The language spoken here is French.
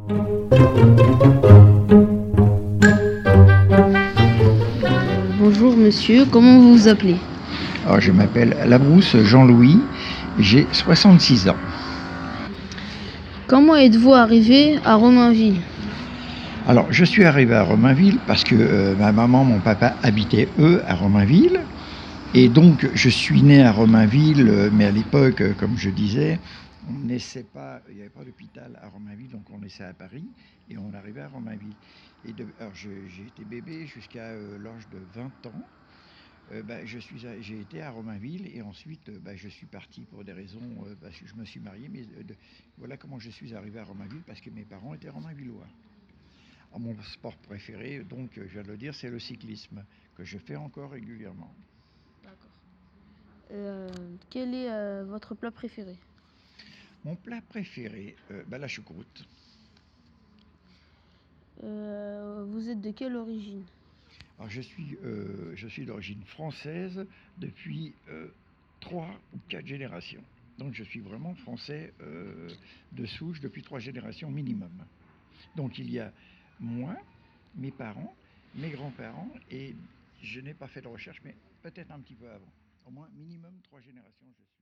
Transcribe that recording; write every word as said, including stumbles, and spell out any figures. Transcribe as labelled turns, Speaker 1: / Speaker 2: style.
Speaker 1: Bonjour monsieur, comment vous vous appelez?
Speaker 2: Alors, je m'appelle Labrousse Jean-Louis, j'ai soixante-six ans.
Speaker 1: Comment êtes-vous arrivé à Romainville?
Speaker 2: Alors, je suis arrivé à Romainville parce que euh, ma maman, mon papa habitaient, eux, à Romainville. Et donc, je suis né à Romainville, euh, mais à l'époque, euh, comme je disais, on ne naissait pas, il n'y avait pas d'hôpital à Romainville, donc on naissait à Paris et on arrivait à Romainville. Et de, alors, je- j'ai été bébé jusqu'à euh, l'âge de vingt ans. Euh, bah, je suis à- j'ai été à Romainville et ensuite euh, bah, je suis parti pour des raisons, euh, parce que je me suis marié, mais euh, de- voilà comment je suis arrivé à Romainville, parce que mes parents étaient romainvillois. Alors, mon sport préféré, donc euh, je viens de le dire, c'est le cyclisme, que je fais encore régulièrement.
Speaker 1: D'accord. Euh, quel est euh, votre plat préféré?
Speaker 2: Mon plat préféré, euh, bah, la choucroute.
Speaker 1: Euh, vous êtes de quelle origine?
Speaker 2: Alors je suis, euh, je suis d'origine française depuis euh, trois ou quatre générations. Donc je suis vraiment français euh, de souche depuis trois générations minimum. Donc il y a moi, mes parents, mes grands-parents, et je n'ai pas fait de recherche, mais peut-être un petit peu avant. Au moins minimum trois générations, je suis.